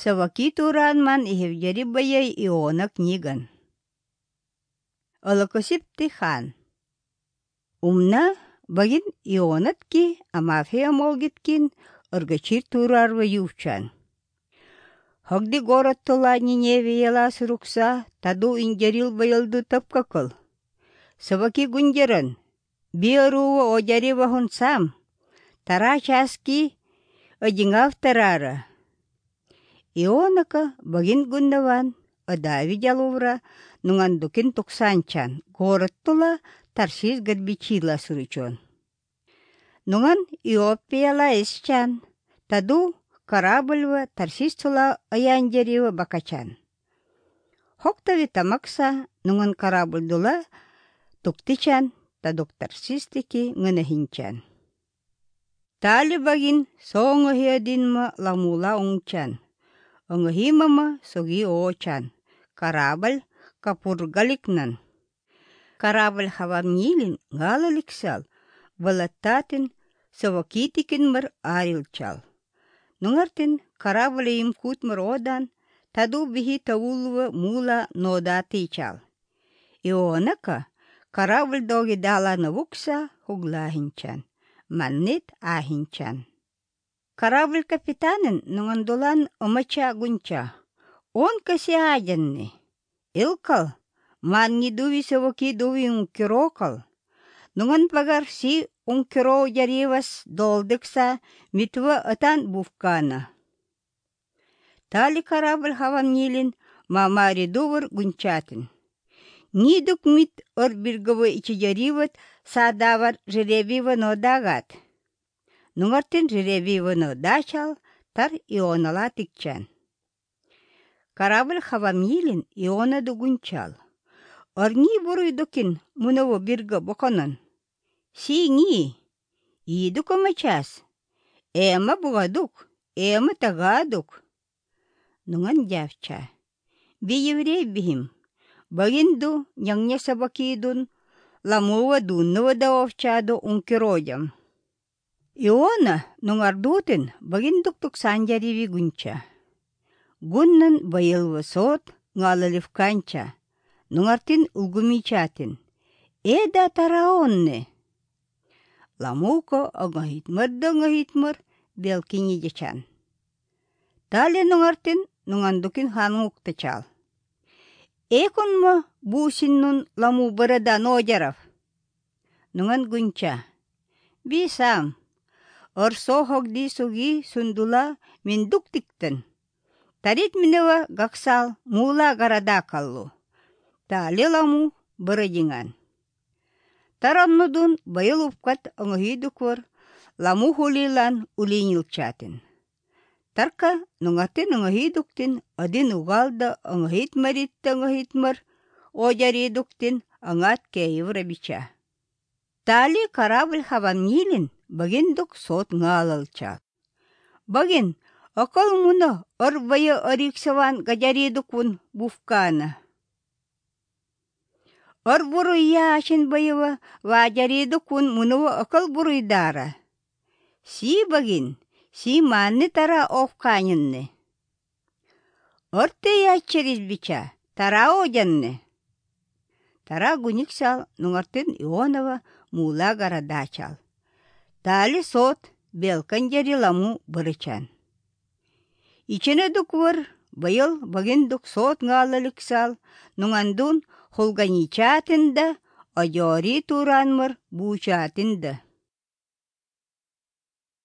Саваки туранман ихевгери бая Иона книган. Олокосипти хан. Умна багин Ионатки амафея молгиткин оргачир турарва ювчан. Хогди город тола Ниневе елас рукса таду ингерил байылду тапкакыл. Саваки гундеран биорува ожарева хунсам. Тара часки одингав тарара. Ионака багин гундаван одави жалувра нунгандукин туксанчан. Город тола Тарсис гадбичила суричон. Нунган Иопияла эсчан. Таду корабльва Тарсис тола аяндерева бакачан. Хоктави тамакса нунган корабль дула туктичан тадук Тарсистики ngынахинчан. Тали багин соңгыхиадинма ламула уңчан. Оңгыхимама соги очан. Корабль капургаликнан. Корабль хавамнилин галаликсал. Валаттатын савакитикин мар арилчал. Нунгартин корабль им кутмар одан. Таду бихи тавулва мула нодатичал. Ионака корабль доги дала навукса хуглахинчан. Маннит ахинчан. Корабль капитанин нунгандулан омача гунча. Он касиаjanni. Илкал, манни дуви саваки дуви ункирокал. Нунган пагар си ункиро жаривас долдыкса митва атан бувкана. Тали корабль хавамнилин мамари дувар гунчатын. Нидук мит орбиргава ичи жариват садавар жеребива нодагат. Нунгартин жеребива нодачал тар Ионала тикчан. Корабль хавамнилин Иона дугунчал. Орни буруйдукин мунаво бирга боконон. Си ни, идук омачас. Эма бугадук, эма тагадук. Нунган джавча. Би еврей бихим. Багинду няння сабакидун ламува дуннава даовчаду ункиродям. Иона нунгардутин багиндук туксанджариви гунча. Гуннан байылва сот нгалаливканча. Нунгартин улгумичатин. Эда тараонне. Ламуко огахитмар белкини дечан. Тали нунгартин нунгандукин хануктачал. Экунма бусиннун ламу барада ножарав. Нунган гунча. Бисам. Орсо хогди суги сундула миндук тиктен. Тарит минева гаксал мула гарада каллу. Тали ламу барадинган. Тараннудун байыл упкат оңгыхидуквар ламу хулилан улинилчатин. Тарка нунгатын оңгыхидуктин один угалда оңгыхитмар ожаридуктин оңат кеевра бича. Тали корабль хавамнилин багиндук сот нгалалчат. Багин окол муна орбая ориксаван гадяридуквун буфкана. Орбуруя ашин байыва ваjarидуквун мунува окол буруйдара. Си багин, си манны тара овканинны. Орты ячерис бича, тара оjanны. Тара гуниксал нунгартын Ионова мула гарадачал. Тали сот белкан жери ламу бырычан. Ичене дуквар байыл багиндук сот нгалаликсал нунгандун холганичатында ожори туранмар бучатында.